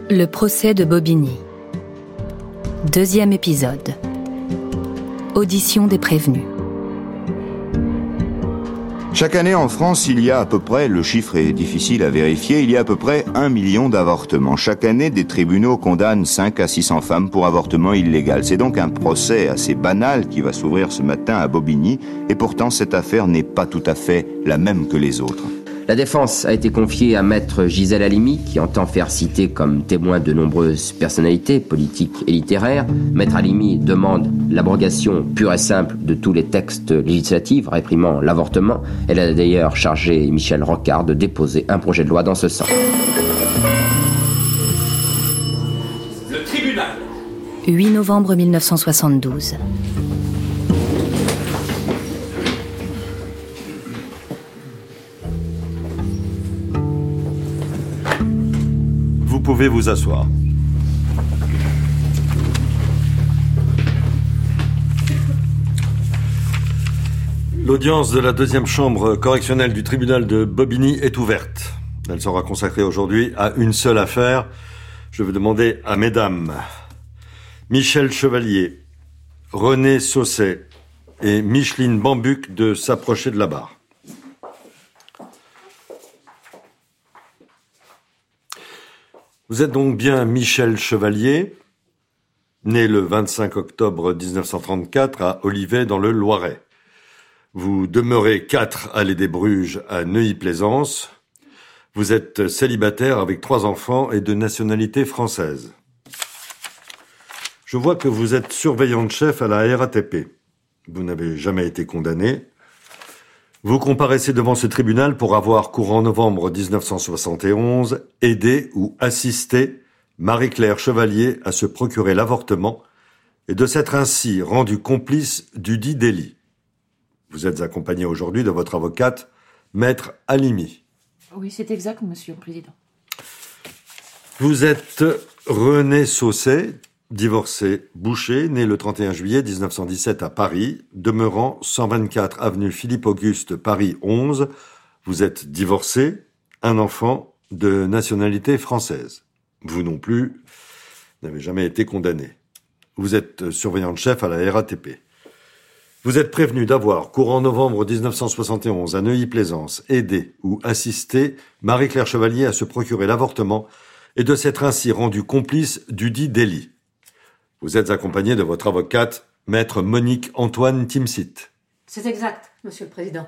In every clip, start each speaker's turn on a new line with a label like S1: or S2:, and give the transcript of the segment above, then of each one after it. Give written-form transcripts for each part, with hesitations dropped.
S1: Le procès de Bobigny. Deuxième épisode. Audition des prévenus.
S2: Chaque année en France, il y a à peu près, le chiffre est difficile à vérifier, il y a à peu près 1 million d'avortements. Chaque année, des tribunaux condamnent 5 à 600 femmes pour avortement illégal. C'est donc un procès assez banal qui va s'ouvrir ce matin à Bobigny. Et pourtant, cette affaire n'est pas tout à fait la même que les autres.
S3: La défense a été confiée à maître Gisèle Halimi, qui entend faire citer comme témoin de nombreuses personnalités politiques et littéraires. Maître Halimi demande l'abrogation pure et simple de tous les textes législatifs réprimant l'avortement. Elle a d'ailleurs chargé Michel Rocard de déposer un projet de loi dans ce sens.
S4: Le tribunal.
S1: 8 novembre 1972.
S5: Vous pouvez vous asseoir. L'audience de la deuxième chambre correctionnelle du tribunal de Bobigny est ouverte. Elle sera consacrée aujourd'hui à une seule affaire. Je vais demander à mesdames Michel Chevalier, René Sausset et Micheline Bambuc de s'approcher de la barre. Vous êtes donc bien Michel Chevalier, né le 25 octobre 1934 à Olivet dans le Loiret. Vous demeurez 4 allée des Bruges à Neuilly-Plaisance. Vous êtes célibataire avec 3 enfants et de nationalité française. Je vois que vous êtes surveillant de chef à la RATP. Vous n'avez jamais été condamné. Vous comparaissez devant ce tribunal pour avoir, courant novembre 1971, aidé ou assisté Marie-Claire Chevalier à se procurer l'avortement et de s'être ainsi rendu complice du dit délit. Vous êtes accompagné aujourd'hui de votre avocate, Maître Halimi.
S6: Oui, c'est exact, Monsieur le Président.
S5: Vous êtes René Sausset, divorcé boucher, né le 31 juillet 1917 à Paris, demeurant 124 avenue Philippe-Auguste, Paris 11. Vous êtes divorcé, un enfant de nationalité française. Vous non plus n'avez jamais été condamné. Vous êtes surveillant de chef à la RATP. Vous êtes prévenu d'avoir, courant novembre 1971 à Neuilly-Plaisance, aidé ou assisté Marie-Claire Chevalier à se procurer l'avortement et de s'être ainsi rendu complice du dit délit. Vous êtes accompagné de votre avocate, Maître Monique Antoine Timsit.
S6: C'est exact, Monsieur le Président.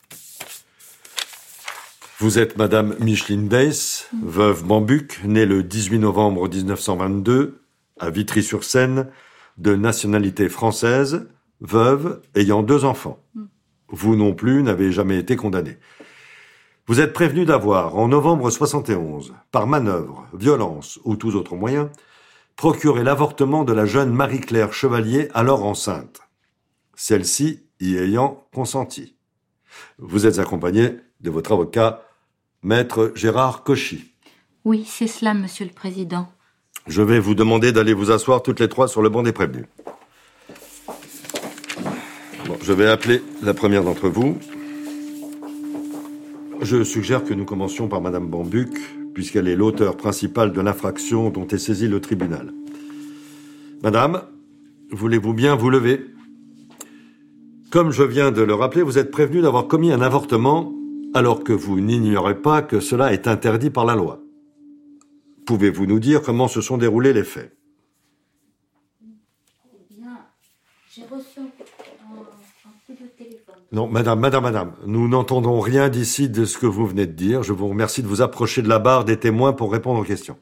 S5: Vous êtes Madame Micheline Deiss, veuve Bambuc, née le 18 novembre 1922, à Vitry-sur-Seine, de nationalité française, veuve, ayant 2 enfants. Vous non plus n'avez jamais été condamné. Vous êtes prévenu d'avoir, en novembre 71, par manœuvre, violence ou tous autres moyens, procuré l'avortement de la jeune Marie-Claire Chevalier, alors enceinte. Celle-ci y ayant consenti. Vous êtes accompagné de votre avocat, Maître Gérard Cauchy.
S7: Oui, c'est cela, Monsieur le Président.
S5: Je vais vous demander d'aller vous asseoir toutes les 3 sur le banc des prévenus. Bon, je vais appeler la première d'entre vous. Je suggère que nous commencions par Madame Bambuc, puisqu'elle est l'auteur principal de l'infraction dont est saisi le tribunal. Madame, voulez-vous bien vous lever ? Comme je viens de le rappeler, vous êtes prévenu d'avoir commis un avortement alors que vous n'ignorez pas que cela est interdit par la loi. Pouvez-vous nous dire comment se sont déroulés les faits ?
S7: Eh bien, j'ai reçu un coup de téléphone.
S5: Non, madame, nous n'entendons rien d'ici de ce que vous venez de dire. Je vous remercie de vous approcher de la barre des témoins pour répondre aux questions.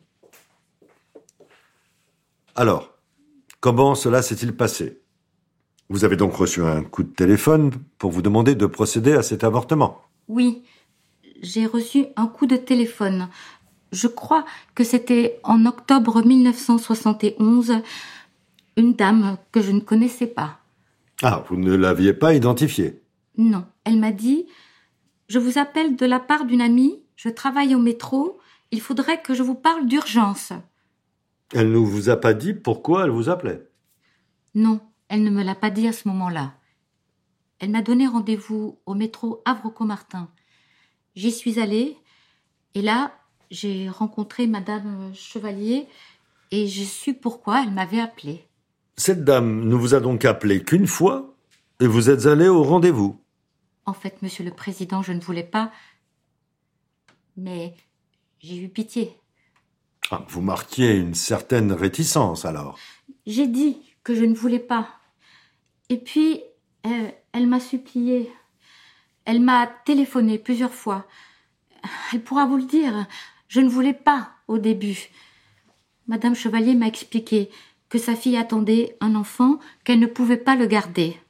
S5: Alors, comment cela s'est-il passé ? Vous avez donc reçu un coup de téléphone pour vous demander de procéder à cet avortement ?
S7: Oui, j'ai reçu un coup de téléphone. Je crois que c'était en octobre 1971, une dame que je ne connaissais pas.
S5: Ah, vous ne l'aviez pas identifiée ?
S7: Non, elle m'a dit « Je vous appelle de la part d'une amie, je travaille au métro, il faudrait que je vous parle d'urgence. »
S5: Elle ne vous a pas dit pourquoi elle vous appelait ?
S7: Non, elle ne me l'a pas dit à ce moment-là. Elle m'a donné rendez-vous au métro Havre-Caumartin. J'y suis allée, et là, j'ai rencontré Madame Chevalier et j'ai su pourquoi elle m'avait appelée.
S5: Cette dame ne vous a donc appelé qu'une fois et vous êtes allé au rendez-vous.
S7: En fait, Monsieur le Président, je ne voulais pas, mais j'ai eu pitié.
S5: Ah, vous marquiez une certaine réticence alors.
S7: J'ai dit que je ne voulais pas. Et puis, elle m'a supplié. Elle m'a téléphoné plusieurs fois. Elle pourra vous le dire, je ne voulais pas au début. Madame Chevalier m'a expliqué que sa fille attendait un enfant, qu'elle ne pouvait pas le garder.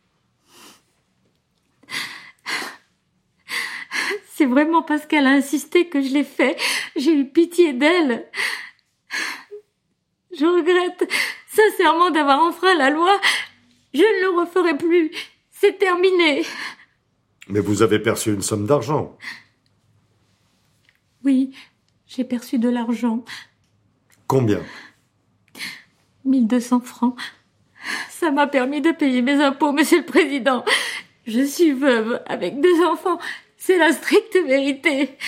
S7: C'est vraiment parce qu'elle a insisté que je l'ai fait. J'ai eu pitié d'elle. Je regrette sincèrement d'avoir enfreint la loi. Je ne le referai plus. C'est terminé.
S5: Mais vous avez perçu une somme d'argent.
S7: Oui, j'ai perçu de l'argent.
S5: Combien ?
S7: 1200 francs. Ça m'a permis de payer mes impôts, Monsieur le Président. Je suis veuve avec 2 enfants. C'est la stricte vérité.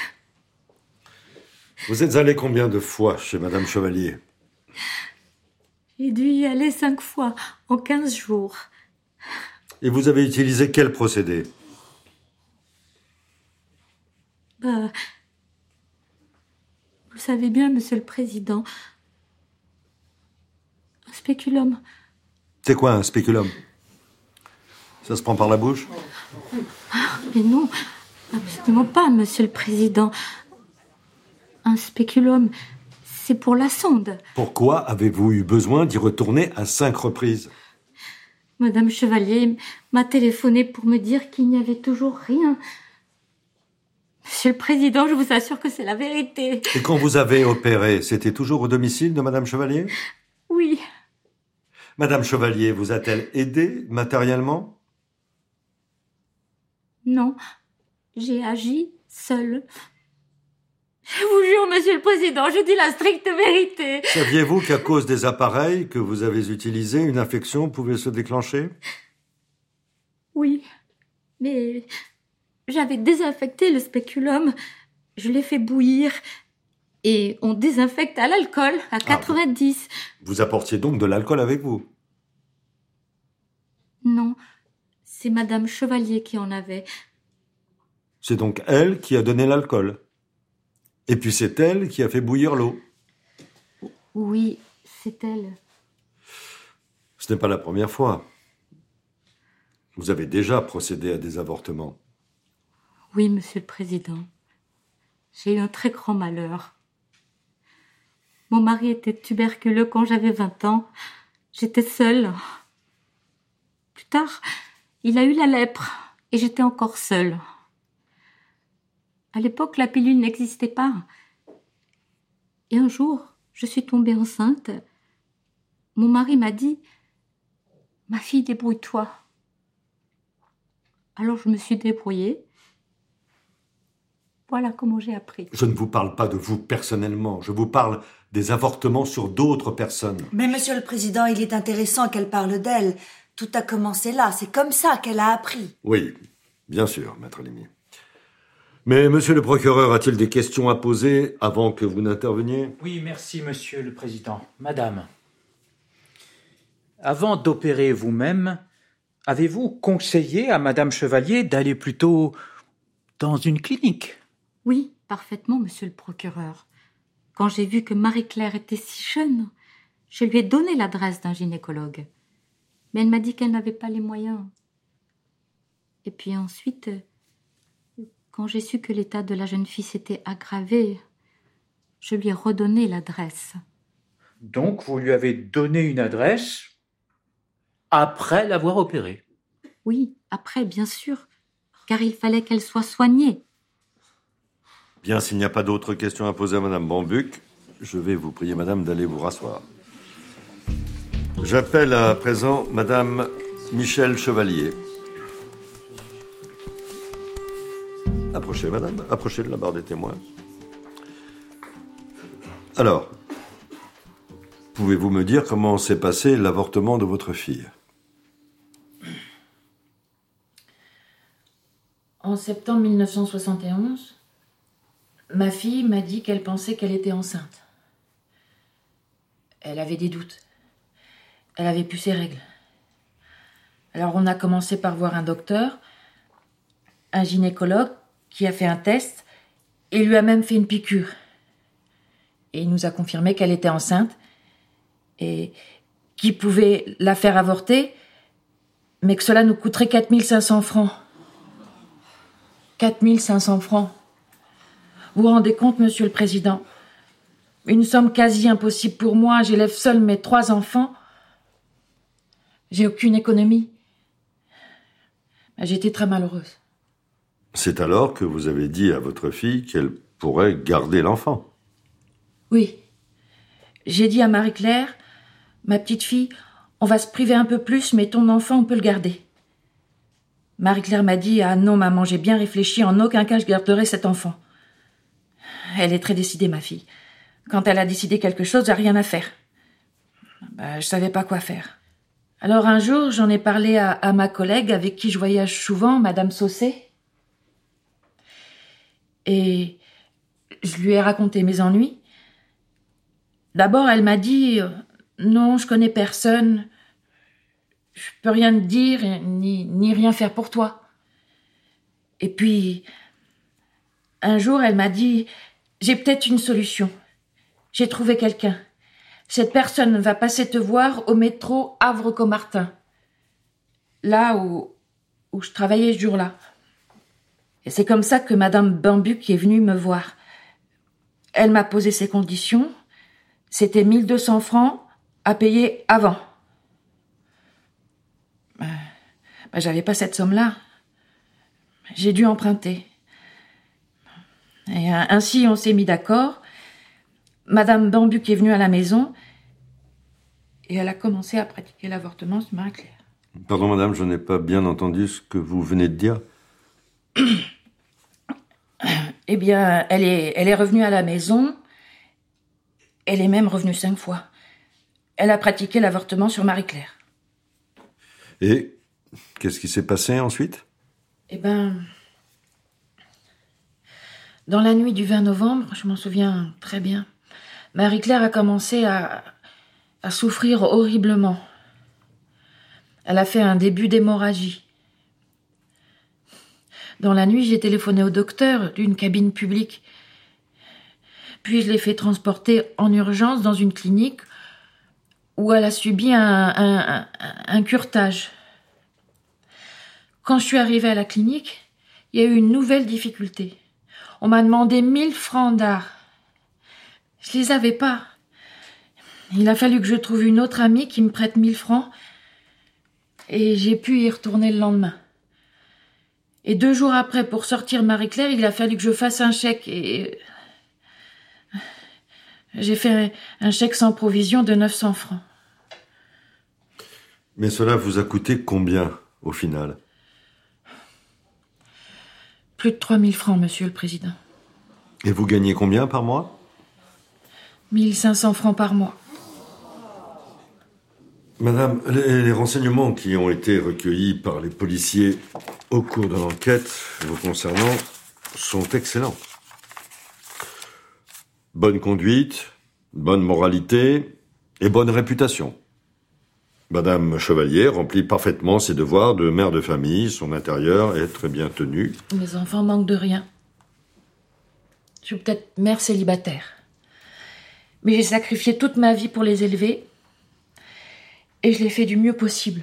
S5: Vous êtes allé combien de fois chez Madame Chevalier ?
S7: J'ai dû y aller 5 fois en 15 jours.
S5: Et vous avez utilisé quel procédé ?
S7: Vous savez bien, Monsieur le Président, un spéculum.
S5: C'est quoi un spéculum ? Ça se prend par la bouche ?
S7: Mais non, absolument pas, Monsieur le Président. Un spéculum, c'est pour la sonde.
S5: Pourquoi avez-vous eu besoin d'y retourner à 5 reprises ?
S7: Madame Chevalier m'a téléphoné pour me dire qu'il n'y avait toujours rien. Monsieur le Président, je vous assure que c'est la vérité.
S5: Et quand vous avez opéré, c'était toujours au domicile de Madame Chevalier ?
S7: Oui.
S5: Madame Chevalier vous a-t-elle aidé matériellement ?
S7: Non, j'ai agi seule. Je vous jure, Monsieur le Président, je dis la stricte vérité.
S5: Saviez-vous qu'à cause des appareils que vous avez utilisés, une infection pouvait se déclencher ?
S7: Oui, mais j'avais désinfecté le spéculum. Je l'ai fait bouillir et on désinfecte à l'alcool à 90.
S5: Vous apportiez donc de l'alcool avec vous ?
S7: Non, c'est Madame Chevalier qui en avait.
S5: C'est donc elle qui a donné l'alcool. Et puis c'est elle qui a fait bouillir l'eau.
S7: Oui, c'est elle.
S5: Ce n'est pas la première fois. Vous avez déjà procédé à des avortements.
S7: Oui, Monsieur le Président. J'ai eu un très grand malheur. Mon mari était tuberculeux quand j'avais 20 ans. J'étais seule. Plus tard, il a eu la lèpre et j'étais encore seule. À l'époque, la pilule n'existait pas. Et un jour, je suis tombée enceinte. Mon mari m'a dit « Ma fille, débrouille-toi ». Alors je me suis débrouillée. Voilà comment j'ai appris.
S5: Je ne vous parle pas de vous personnellement, je vous parle des avortements sur d'autres personnes.
S8: Mais Monsieur le Président, il est intéressant qu'elle parle d'elle. Tout a commencé là, c'est comme ça qu'elle a appris.
S5: Oui, bien sûr, Maître Limy. Mais Monsieur le procureur a-t-il des questions à poser avant que vous n'interveniez ?
S9: Oui, merci, Monsieur le Président. Madame, avant d'opérer vous-même, avez-vous conseillé à Madame Chevalier d'aller plutôt dans une clinique ?
S7: Oui, parfaitement, Monsieur le procureur. Quand j'ai vu que Marie-Claire était si jeune, je lui ai donné l'adresse d'un gynécologue. Mais elle m'a dit qu'elle n'avait pas les moyens. Et puis ensuite, quand j'ai su que l'état de la jeune fille s'était aggravé, je lui ai redonné l'adresse.
S9: Donc, vous lui avez donné une adresse après l'avoir opérée ?
S7: Oui, après, bien sûr, car il fallait qu'elle soit soignée.
S5: Bien, s'il n'y a pas d'autres questions à poser à Madame Bambuc, je vais vous prier, Madame, d'aller vous rasseoir. J'appelle à présent Madame Michel Chevalier. Approchez, Madame, approchez de la barre des témoins. Alors, pouvez-vous me dire comment s'est passé l'avortement de votre fille ?
S6: En septembre 1971, Ma fille m'a dit qu'elle pensait qu'elle était enceinte. Elle avait des doutes. Elle avait plus ses règles. Alors on a commencé par voir un docteur, un gynécologue qui a fait un test et lui a même fait une piqûre. Et il nous a confirmé qu'elle était enceinte et qu'il pouvait la faire avorter, mais que cela nous coûterait 4 500 francs. 4 500 francs. Vous vous rendez compte, Monsieur le Président? Une somme quasi impossible pour moi. J'élève seule mes 3 enfants. J'ai aucune économie. J'étais très malheureuse.
S5: C'est alors que vous avez dit à votre fille qu'elle pourrait garder l'enfant.
S6: Oui. J'ai dit à Marie-Claire, ma petite fille, on va se priver un peu plus, mais ton enfant, on peut le garder. Marie-Claire m'a dit, ah non maman, j'ai bien réfléchi, en aucun cas je garderai cet enfant. Elle est très décidée, ma fille. Quand elle a décidé quelque chose, j'ai rien à faire. Je savais pas quoi faire. Alors un jour, j'en ai parlé à ma collègue avec qui je voyage souvent, Madame Saucet. Et je lui ai raconté mes ennuis. D'abord, elle m'a dit « Non, je connais personne. Je peux rien te dire, ni rien faire pour toi. » Et puis, un jour, elle m'a dit « J'ai peut-être une solution. J'ai trouvé quelqu'un. Cette personne va passer te voir au métro Havre-Caumartin. Là où je travaillais ce jour-là. » Et c'est comme ça que Madame Bambuc est venue me voir. Elle m'a posé ses conditions. C'était 1 200 francs à payer avant. J'avais pas cette somme-là. J'ai dû emprunter. Et ainsi, on s'est mis d'accord. Madame Bambuc est venue à la maison et elle a commencé à pratiquer l'avortement sur Marie-Claire.
S5: Pardon, madame, je n'ai pas bien entendu ce que vous venez de dire.
S6: Eh bien, elle est revenue à la maison. Elle est même revenue 5 fois. Elle a pratiqué l'avortement sur Marie-Claire.
S5: Et qu'est-ce qui s'est passé ensuite?
S6: Eh ben, dans la nuit du 20 novembre, je m'en souviens très bien, Marie-Claire a commencé à souffrir horriblement. Elle a fait un début d'hémorragie. Dans la nuit, j'ai téléphoné au docteur d'une cabine publique. Puis je l'ai fait transporter en urgence dans une clinique où elle a subi un curetage. Quand je suis arrivée à la clinique, il y a eu une nouvelle difficulté. On m'a demandé 1 000 francs d'art. Je les avais pas. Il a fallu que je trouve une autre amie qui me prête 1 000 francs et j'ai pu y retourner le lendemain. Et 2 jours après, pour sortir Marie-Claire, il a fallu que je fasse un chèque et j'ai fait un chèque sans provision de 900 francs.
S5: Mais cela vous a coûté combien, au final?
S6: Plus de 3 000 francs, Monsieur le Président.
S5: Et vous gagnez combien par mois?
S6: 1 500 francs par mois.
S5: Madame, les renseignements qui ont été recueillis par les policiers au cours de l'enquête vous concernant sont excellents. Bonne conduite, bonne moralité et bonne réputation. Madame Chevalier remplit parfaitement ses devoirs de mère de famille. Son intérieur est très bien tenu.
S6: Mes enfants manquent de rien. Je suis peut-être mère célibataire. Mais j'ai sacrifié toute ma vie pour les élever. Et je l'ai fait du mieux possible.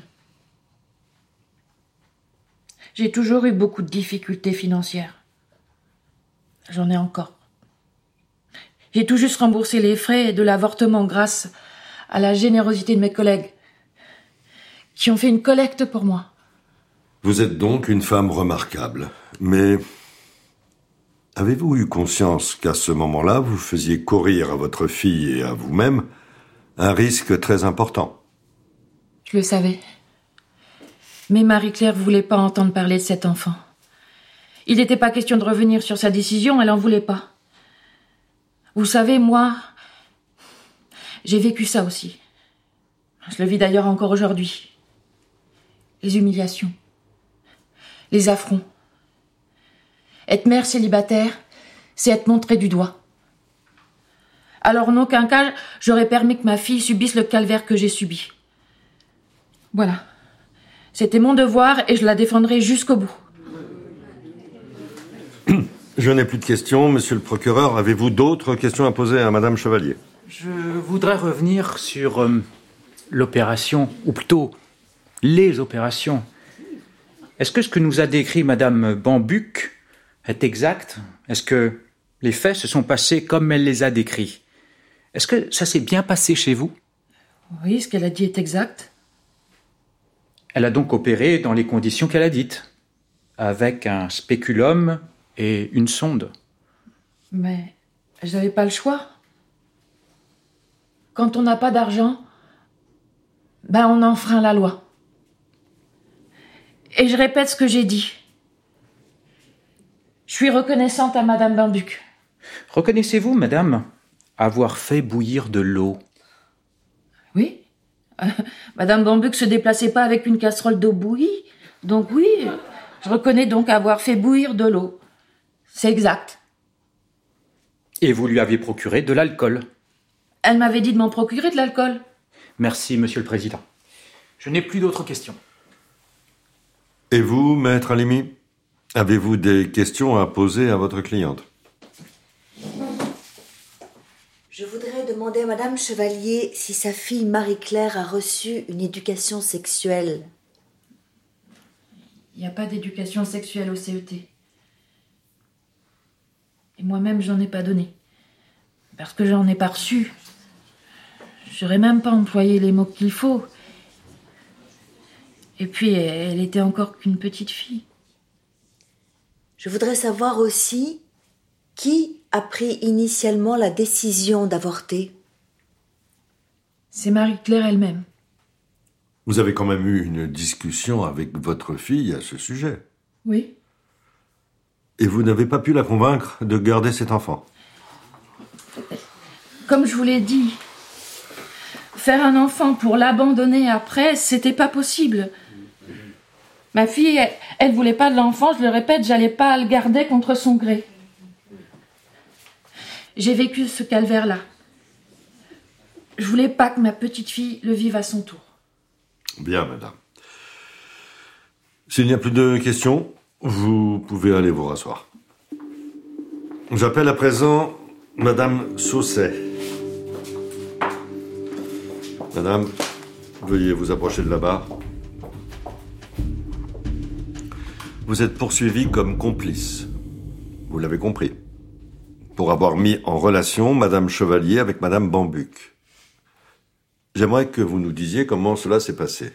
S6: J'ai toujours eu beaucoup de difficultés financières. J'en ai encore. J'ai tout juste remboursé les frais de l'avortement grâce à la générosité de mes collègues qui ont fait une collecte pour moi.
S5: Vous êtes donc une femme remarquable. Mais avez-vous eu conscience qu'à ce moment-là, vous faisiez courir à votre fille et à vous-même un risque très important?
S6: Je le savais. Mais Marie-Claire voulait pas entendre parler de cet enfant. Il n'était pas question de revenir sur sa décision, elle en voulait pas. Vous savez, moi, j'ai vécu ça aussi. Je le vis d'ailleurs encore aujourd'hui. Les humiliations. Les affronts. Être mère célibataire, c'est être montré du doigt. Alors en aucun cas, j'aurais permis que ma fille subisse le calvaire que j'ai subi. Voilà. C'était mon devoir et je la défendrai jusqu'au bout.
S5: Je n'ai plus de questions. Monsieur le procureur, avez-vous d'autres questions à poser à Madame Chevalier?
S9: Je voudrais revenir sur l'opération, ou plutôt les opérations. Est-ce que ce que nous a décrit Madame Bambuc est exact? Est-ce que les faits se sont passés comme elle les a décrits? Est-ce que ça s'est bien passé chez vous?
S6: Oui, ce qu'elle a dit est exact.
S9: Elle a donc opéré dans les conditions qu'elle a dites, avec un spéculum et une sonde.
S6: Mais je n'avais pas le choix. Quand on n'a pas d'argent, on enfreint la loi. Et je répète ce que j'ai dit. Je suis reconnaissante à Madame Bambuc.
S9: Reconnaissez-vous, madame, avoir fait bouillir de l'eau?
S6: Oui. Madame Bambuc se déplaçait pas avec une casserole d'eau bouillie. Donc oui, je reconnais donc avoir fait bouillir de l'eau. C'est exact.
S9: Et vous lui aviez procuré de l'alcool?
S6: Elle m'avait dit de m'en procurer de l'alcool.
S9: Merci, monsieur le président. Je n'ai plus d'autres questions.
S5: Et vous, maître Halimi, avez-vous des questions à poser à votre cliente?
S8: Je voudrais demander à Madame Chevalier si sa fille Marie-Claire a reçu une éducation sexuelle.
S6: Il n'y a pas d'éducation sexuelle au CET. Et moi-même, j'en ai pas donné. Parce que j'en ai pas reçu. J'aurais même pas employé les mots qu'il faut. Et puis, elle était encore qu'une petite fille.
S8: Je voudrais savoir aussi qui a pris initialement la décision d'avorter.
S6: C'est Marie-Claire elle-même.
S5: Vous avez quand même eu une discussion avec votre fille à ce sujet.
S6: Oui.
S5: Et vous n'avez pas pu la convaincre de garder cet enfant?
S6: Comme je vous l'ai dit, faire un enfant pour l'abandonner après, c'était pas possible. Ma fille, elle voulait pas de l'enfant, je le répète, j'allais pas le garder contre son gré. J'ai vécu ce calvaire-là. Je voulais pas que ma petite fille le vive à son tour.
S5: Bien, madame. S'il n'y a plus de questions, vous pouvez aller vous rasseoir. J'appelle à présent Madame Sausset. Madame, veuillez vous approcher de la barre. Vous êtes poursuivie comme complice. Vous l'avez compris. Pour avoir mis en relation Madame Chevalier avec Madame Bambuc. J'aimerais que vous nous disiez comment cela s'est passé.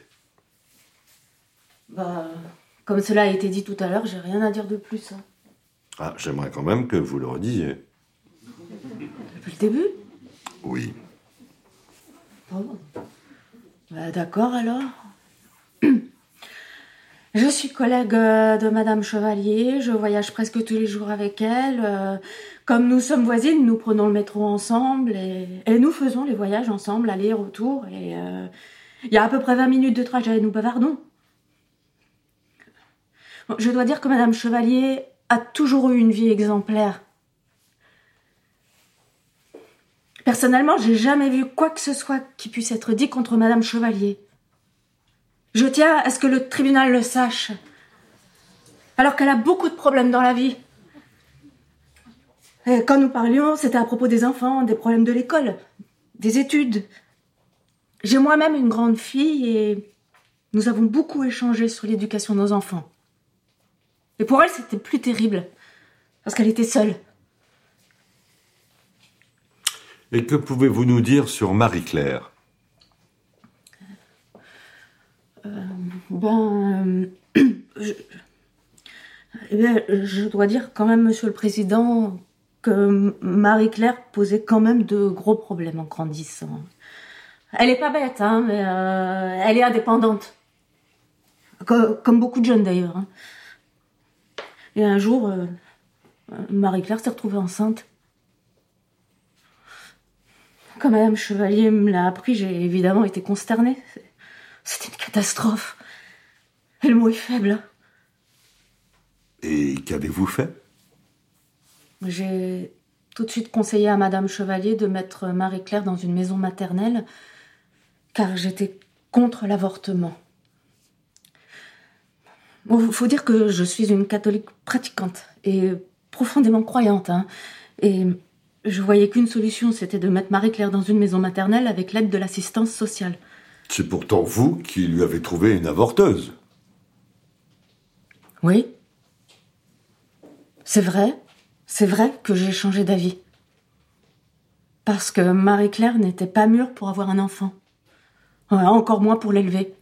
S10: Comme cela a été dit tout à l'heure, j'ai rien à dire de plus.
S5: Ah, j'aimerais quand même que vous le redisiez.
S10: Depuis le début?
S5: Oui.
S10: Oh. D'accord alors. Je suis collègue de Madame Chevalier, je voyage presque tous les jours avec elle. Comme nous sommes voisines, nous prenons le métro ensemble et nous faisons les voyages ensemble, aller-retour. Et il y a à peu près 20 minutes de trajet, nous bavardons. Je dois dire que Madame Chevalier a toujours eu une vie exemplaire. Personnellement, j'ai jamais vu quoi que ce soit qui puisse être dit contre Madame Chevalier. Je tiens à ce que le tribunal le sache. Alors qu'elle a beaucoup de problèmes dans la vie. Et quand nous parlions, c'était à propos des enfants, des problèmes de l'école, des études. J'ai moi-même une grande fille et nous avons beaucoup échangé sur l'éducation de nos enfants. Et pour elle, c'était plus terrible, parce qu'elle était seule.
S5: Et que pouvez-vous nous dire sur Marie-Claire?
S10: Je dois dire quand même, Monsieur le Président, que Marie-Claire posait quand même de gros problèmes en grandissant. Elle est pas bête, mais elle est indépendante. Comme beaucoup de jeunes d'ailleurs. Et un jour, Marie-Claire s'est retrouvée enceinte. Quand Madame Chevalier me l'a appris, j'ai évidemment été consternée. C'était une catastrophe. Et le mot est faible.
S5: Et qu'avez-vous fait?
S10: J'ai tout de suite conseillé à Madame Chevalier de mettre Marie-Claire dans une maison maternelle, car j'étais contre l'avortement. Bon, faut dire que je suis une catholique pratiquante et profondément croyante, hein, et je voyais qu'une solution, c'était de mettre Marie-Claire dans une maison maternelle avec l'aide de l'assistance sociale.
S5: C'est pourtant vous qui lui avez trouvé une avorteuse.
S10: Oui. C'est vrai que j'ai changé d'avis. Parce que Marie-Claire n'était pas mûre pour avoir un enfant. Ouais, encore moins pour l'élever.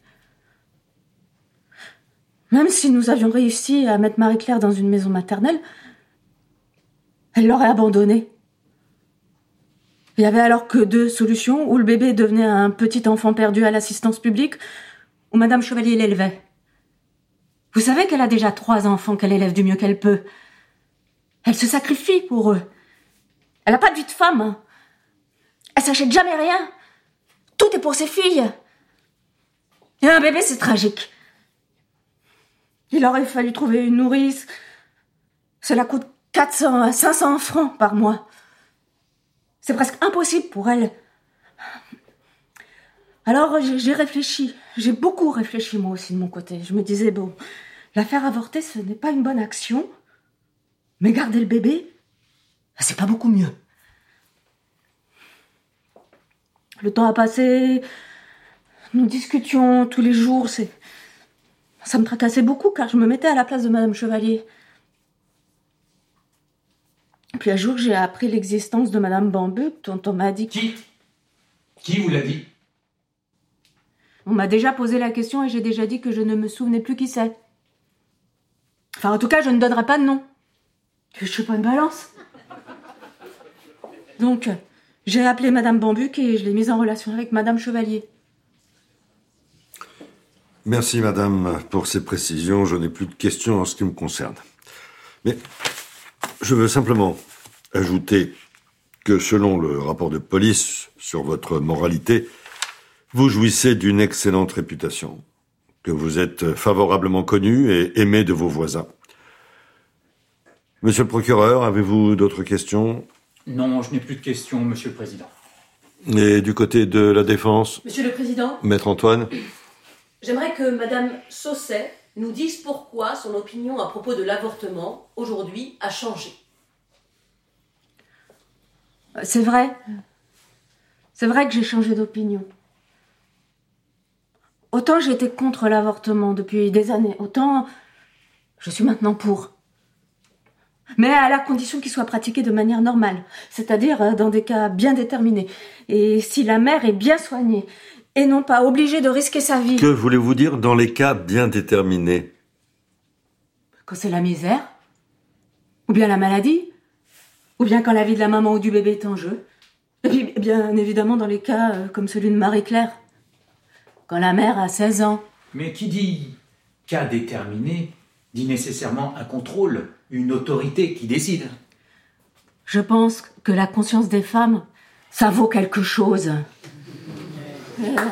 S10: Même si nous avions réussi à mettre Marie-Claire dans une maison maternelle, elle l'aurait abandonnée. Il y avait alors que 2 solutions, où le bébé devenait un petit enfant perdu à l'assistance publique, ou Madame Chevalier l'élevait. Vous savez qu'elle a déjà 3 enfants qu'elle élève du mieux qu'elle peut. Elle se sacrifie pour eux. Elle n'a pas de vie de femme. Hein. Elle s'achète jamais rien. Tout est pour ses filles. Et un bébé, c'est tragique. Il aurait fallu trouver une nourrice. Cela coûte 400 à 500 francs par mois. C'est presque impossible pour elle. Alors j'ai réfléchi. J'ai beaucoup réfléchi moi aussi de mon côté. Je me disais, bon, la faire avorter, ce n'est pas une bonne action. Mais garder le bébé, c'est pas beaucoup mieux. Le temps a passé. Nous discutions tous les jours. Ça me tracassait beaucoup car je me mettais à la place de Madame Chevalier. Puis un jour, j'ai appris l'existence de Madame Bambuc, dont on m'a dit...
S9: Qui vous l'a dit?
S10: On m'a déjà posé la question et j'ai déjà dit que je ne me souvenais plus qui c'est. Enfin, en tout cas, je ne donnerai pas de nom. Je suis pas une balance. Donc, j'ai appelé Madame Bambuc et je l'ai mise en relation avec Madame Chevalier.
S5: Merci, madame, pour ces précisions. Je n'ai plus de questions en ce qui me concerne. Mais je veux simplement ajouter que selon le rapport de police sur votre moralité, vous jouissez d'une excellente réputation, que vous êtes favorablement connu et aimé de vos voisins. Monsieur le procureur, avez-vous d'autres questions?
S9: Non, je n'ai plus de questions, Monsieur le Président.
S5: Et du côté de la défense?
S11: Monsieur le Président,
S5: Maître Antoine?
S11: j'aimerais que Madame Sausset nous dise pourquoi son opinion à propos de l'avortement, aujourd'hui, a changé.
S10: C'est vrai. C'est vrai que j'ai changé d'opinion. Autant j'étais contre l'avortement depuis des années, autant je suis maintenant pour. Mais à la condition qu'il soit pratiqué de manière normale, c'est-à-dire dans des cas bien déterminés. Et si la mère est bien soignée, et non pas obligée de risquer sa vie.
S5: Que voulez-vous dire dans les cas bien déterminés?
S10: Quand c'est la misère, ou bien la maladie, ou bien quand la vie de la maman ou du bébé est en jeu. Et puis, bien évidemment, dans les cas comme celui de Marie-Claire, quand la mère a 16 ans.
S9: Mais qui dit cas déterminé, dit nécessairement un contrôle, une autorité qui décide.
S10: Je pense que la conscience des femmes, ça vaut quelque chose. Nous ne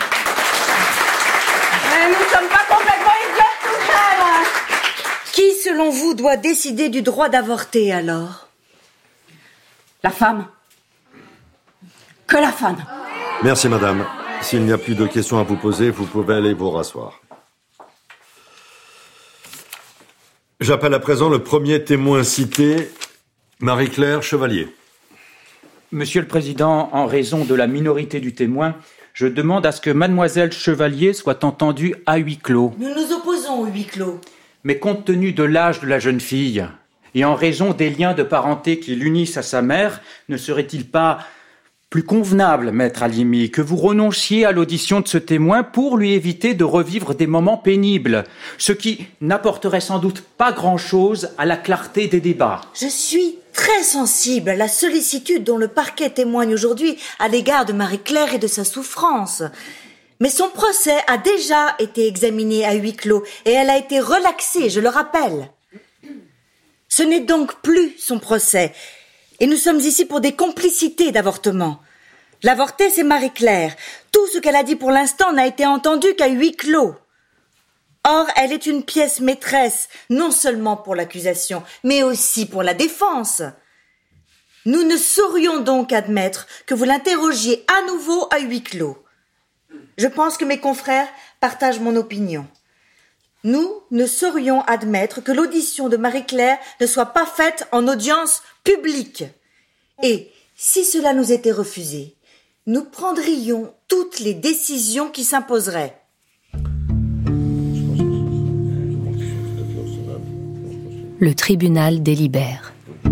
S10: sommes pas complètement idiots tout de même.
S8: Qui, selon vous, doit décider du droit d'avorter, alors?
S10: La femme. Que la femme.
S5: Merci, madame. S'il n'y a plus de questions à vous poser, vous pouvez aller vous rasseoir. J'appelle à présent le premier témoin cité, Marie-Claire Chevalier.
S9: Monsieur le Président, en raison de la minorité du témoin, je demande à ce que Mademoiselle Chevalier soit entendue à huis clos.
S8: Nous nous opposons au huis clos.
S9: Mais compte tenu de l'âge de la jeune fille, et en raison des liens de parenté qui l'unissent à sa mère, ne serait-il pas plus convenable, maître Halimi, que vous renonciez à l'audition de ce témoin pour lui éviter de revivre des moments pénibles, ce qui n'apporterait sans doute pas grand-chose à la clarté des débats?
S8: Je suis très sensible à la sollicitude dont le parquet témoigne aujourd'hui à l'égard de Marie-Claire et de sa souffrance. Mais son procès a déjà été examiné à huis clos et elle a été relaxée, je le rappelle. Ce n'est donc plus son procès. Et nous sommes ici pour des complicités d'avortement. L'avortée, c'est Marie-Claire. Tout ce qu'elle a dit pour l'instant n'a été entendu qu'à huis clos. Or, elle est une pièce maîtresse, non seulement pour l'accusation, mais aussi pour la défense. Nous ne saurions donc admettre que vous l'interrogiez à nouveau à huis clos. Je pense que mes confrères partagent mon opinion. Nous ne saurions admettre que l'audition de Marie-Claire ne soit pas faite en audience publique. Et, si cela nous était refusé, nous prendrions toutes les décisions qui s'imposeraient.
S1: Le tribunal délibère.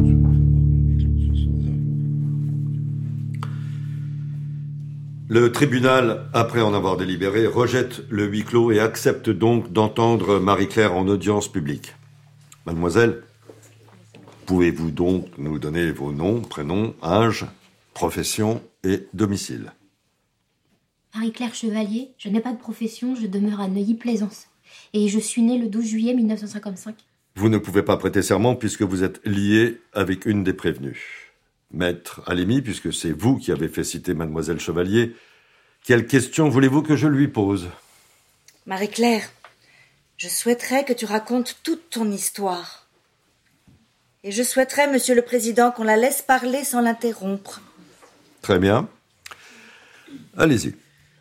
S5: Le tribunal, après en avoir délibéré, rejette le huis clos et accepte donc d'entendre Marie-Claire en audience publique. Mademoiselle, pouvez-vous donc nous donner vos noms, prénoms, âge, profession et domicile?
S12: Marie-Claire Chevalier, je n'ai pas de profession, je demeure à Neuilly-Plaisance. Et je suis née le 12 juillet 1955.
S5: Vous ne pouvez pas prêter serment puisque vous êtes lié avec une des prévenues. Maître Halimi, puisque c'est vous qui avez fait citer Mademoiselle Chevalier, quelle question voulez-vous que je lui pose?
S8: Marie-Claire, je souhaiterais que tu racontes toute ton histoire. Et je souhaiterais, Monsieur le Président, qu'on la laisse parler sans l'interrompre.
S5: Très bien. Allez-y.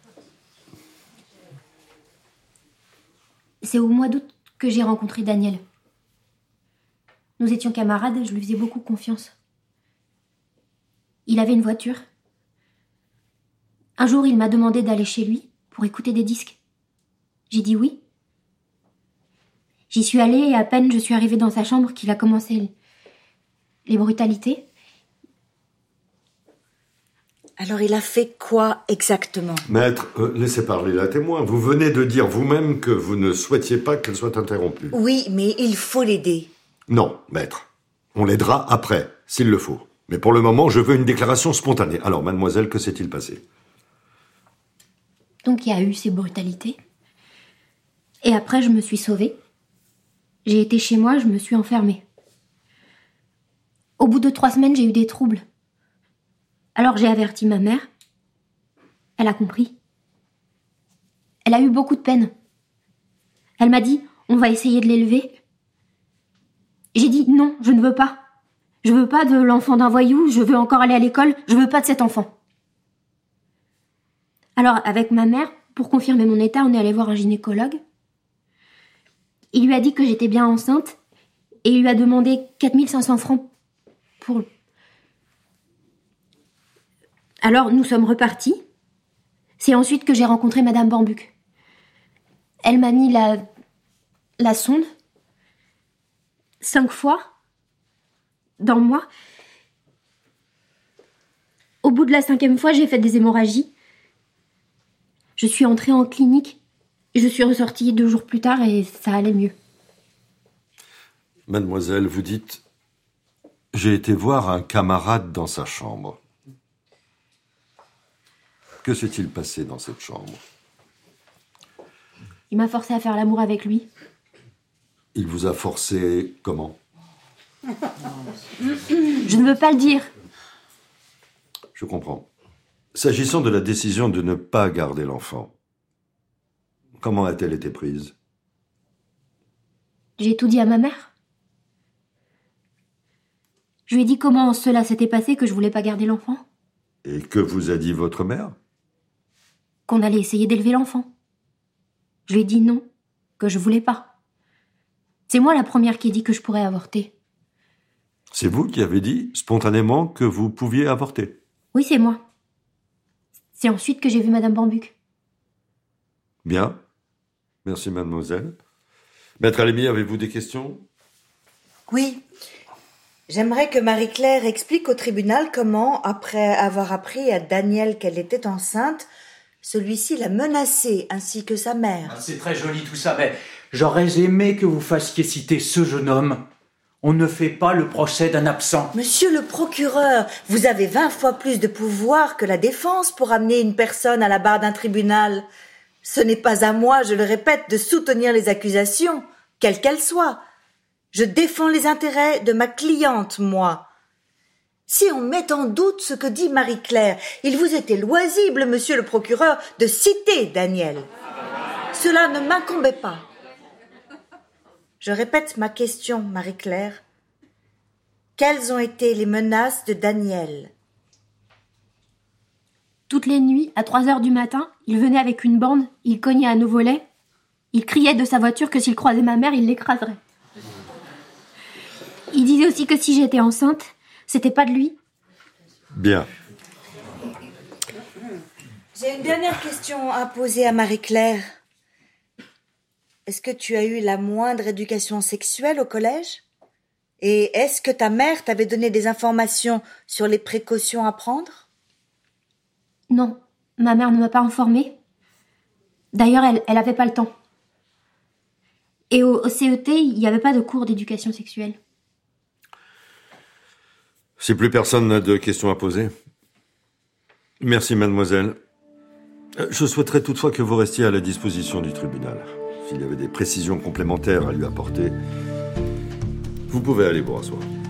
S12: C'est au mois d'août que j'ai rencontré Daniel. Nous étions camarades et je lui faisais beaucoup confiance. Il avait une voiture. Un jour, il m'a demandé d'aller chez lui pour écouter des disques. J'ai dit oui. J'y suis allée et à peine je suis arrivée dans sa chambre qu'il a commencé les brutalités.
S8: Alors il a fait quoi exactement?
S5: Maître, laissez parler la témoin. Vous venez de dire vous-même que vous ne souhaitiez pas qu'elle soit interrompue.
S8: Oui, mais il faut l'aider.
S5: Non, maître. On l'aidera après, s'il le faut. Mais pour le moment, je veux une déclaration spontanée. Alors, mademoiselle, que s'est-il passé?
S12: Donc il y a eu ces brutalités. Et après, je me suis sauvée. J'ai été chez moi, je me suis enfermée. Au bout de 3 semaines, j'ai eu des troubles. Alors j'ai averti ma mère. Elle a compris. Elle a eu beaucoup de peine. Elle m'a dit, on va essayer de l'élever. J'ai dit, non, je ne veux pas. Je veux pas de l'enfant d'un voyou, je veux encore aller à l'école, je veux pas de cet enfant. Alors, avec ma mère, pour confirmer mon état, on est allé voir un gynécologue. Il lui a dit que j'étais bien enceinte et il lui a demandé 4500 francs pour... Alors, nous sommes repartis. C'est ensuite que j'ai rencontré Madame Bambuc. Elle m'a mis la sonde 5 fois dans moi. Au bout de la 5e fois, j'ai fait des hémorragies. Je suis entrée en clinique. Je suis ressortie 2 jours plus tard et ça allait mieux.
S5: Mademoiselle, vous dites « J'ai été voir un camarade dans sa chambre ». Que s'est-il passé dans cette chambre?
S12: Il m'a forcé à faire l'amour avec lui.
S5: Il vous a forcé comment?
S12: Je ne veux pas le dire.
S5: Je comprends. S'agissant de la décision de ne pas garder l'enfant, comment a-t-elle été prise?
S12: J'ai tout dit à ma mère. Je lui ai dit comment cela s'était passé, que je voulais pas garder l'enfant.
S5: Et que vous a dit votre mère?
S12: Qu'on allait essayer d'élever l'enfant. Je lui ai dit non, que je voulais pas. C'est moi la première qui ai dit que je pourrais avorter.
S5: C'est vous qui avez dit spontanément que vous pouviez avorter?
S12: Oui, c'est moi. C'est ensuite que j'ai vu Madame Bambuc.
S5: Bien. Merci, mademoiselle. Maître Halimi, avez-vous des questions?
S8: Oui. J'aimerais que Marie-Claire explique au tribunal comment, après avoir appris à Daniel qu'elle était enceinte, celui-ci l'a menacée, ainsi que sa mère.
S9: C'est très joli tout ça, mais j'aurais aimé que vous fassiez citer ce jeune homme. On ne fait pas le procès d'un absent.
S8: Monsieur le procureur, vous avez 20 fois plus de pouvoir que la défense pour amener une personne à la barre d'un tribunal. Ce n'est pas à moi, je le répète, de soutenir les accusations, quelles qu'elles soient. Je défends les intérêts de ma cliente, moi. Si on met en doute ce que dit Marie-Claire, il vous était loisible, monsieur le procureur, de citer Daniel. Cela ne m'incombait pas. Je répète ma question, Marie-Claire. Quelles ont été les menaces de Daniel?
S12: Toutes les nuits, à 3 heures du matin, il venait avec une bande, il cognait à nos volets, il criait de sa voiture que s'il croisait ma mère, il l'écraserait. Il disait aussi que si j'étais enceinte, c'était pas de lui.
S5: Bien.
S8: J'ai une dernière question à poser à Marie-Claire. Est-ce que tu as eu la moindre éducation sexuelle au collège? Et est-ce que ta mère t'avait donné des informations sur les précautions à prendre?
S12: Non, ma mère ne m'a pas informée. D'ailleurs, elle avait pas le temps. Et au CET, il n'y avait pas de cours d'éducation sexuelle.
S5: Si plus personne n'a de questions à poser. Merci, mademoiselle. Je souhaiterais toutefois que vous restiez à la disposition du tribunal. S'il y avait des précisions complémentaires à lui apporter, vous pouvez aller vous rasseoir.